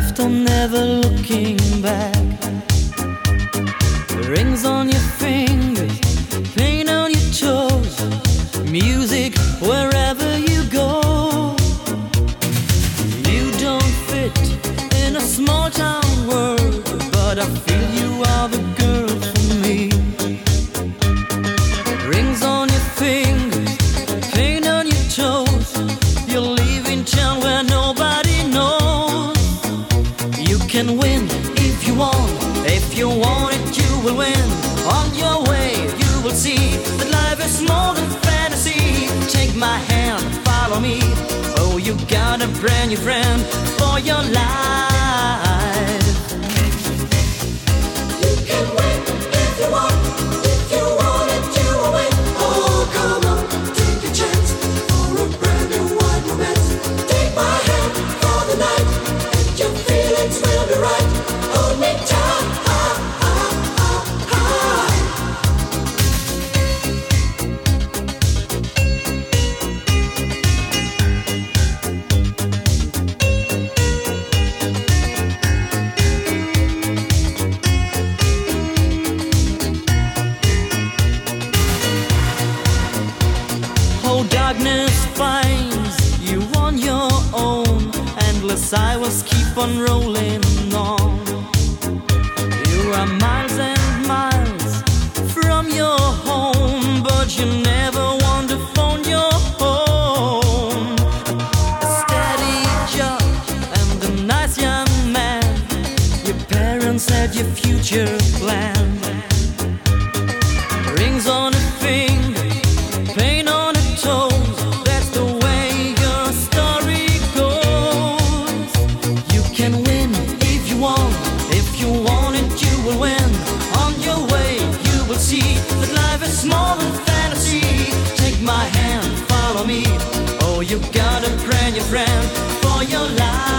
left on never looking back. Rings on your fingers, paint on your toes, music wherever you go. You don't fit in a small town world, but I feel you are the girl for me. Rings on your fingers, paint on your toes, you're leaving town where nobody knows. You can win if you want, if you want it you will win. On your way you will see that life is more than fantasy. Take my hand, follow me. Oh, you got a brand new friend for your life. You can win if you want. If you want it, you will win. Oh, come on, take a chance for a brand new wide romance. Take my hand for the night, and your feelings will be right. Hold me tight. Darkness finds you on your own. Endless cycles keep on rolling on. You are miles and miles from your home, but you never want to phone your home. A steady job and a nice young man, your parents had your future planned. Rings on a finger, paint on a toe, that's the way your story goes. You can win if you want, if you want it you will win. On your way you will see that life is more than fantasy. Take my hand, follow me. Oh, you got a brand new friend for your life.